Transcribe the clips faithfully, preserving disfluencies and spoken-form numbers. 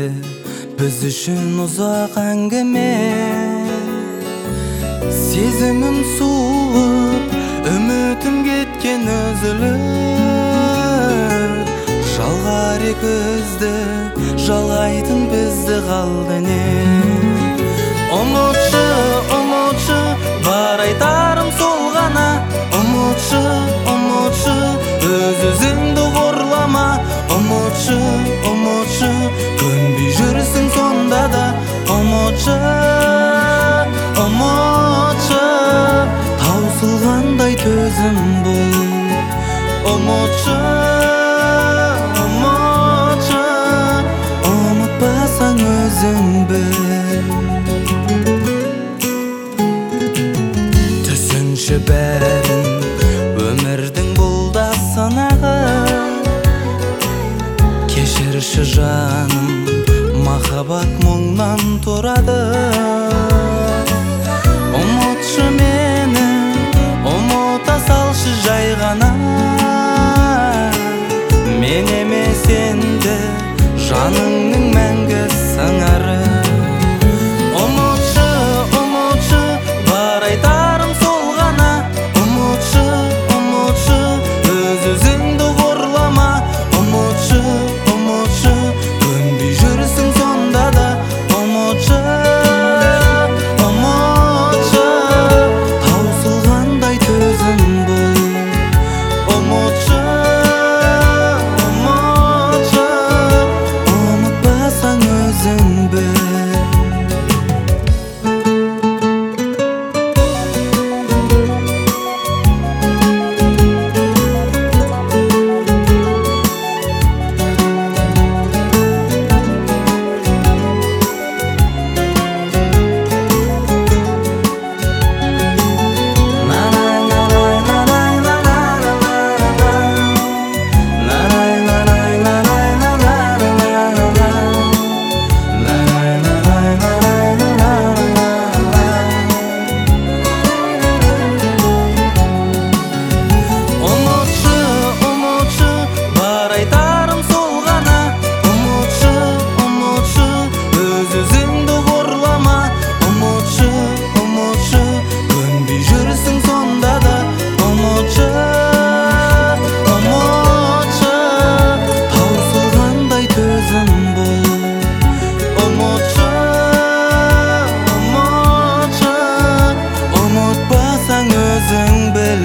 biz üçün uzak әңгіме. Сезімім суып, үмітім кеткен үзіліп, жалғар екізді жалғайтын бізді қалды не? Ұмытшы, ұмытшы, бар айтарым сол ғана. Ұмытшы, ұмытшы, өз өзіңді қорлама. Ұмытшы, ұмытшы, көнбей жүрсің сонда да. Ұмытшы, ұмытшы, таусылғандай төзім бол. Ұмытшы, ұмытшы, ұмытпасаң өзің біл. Түсінші бәрін өмірдің бұл да сынағы. Кешірші жаным, махаббат мұңнан тұрады. Ұмытшы мені, ұмыта салшы жай ғана. Мен емес енді жаныңның мәңгі сыңары. Ұмытшы, ұмытшы, бар айтарым сол ғана. Ұмытшы, ұмытшы, өз өзіңді қорлама. Ұмытшы, ұмытшы, көнбей жүрсің сонда да. Ұмытшы, ұмытшы, таусылғандай төзім бол. Ұмытшы, ұмытшы, ұмытпасаң өзің біл.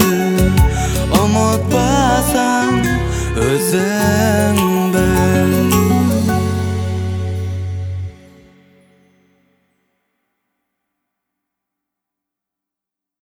Özün bil.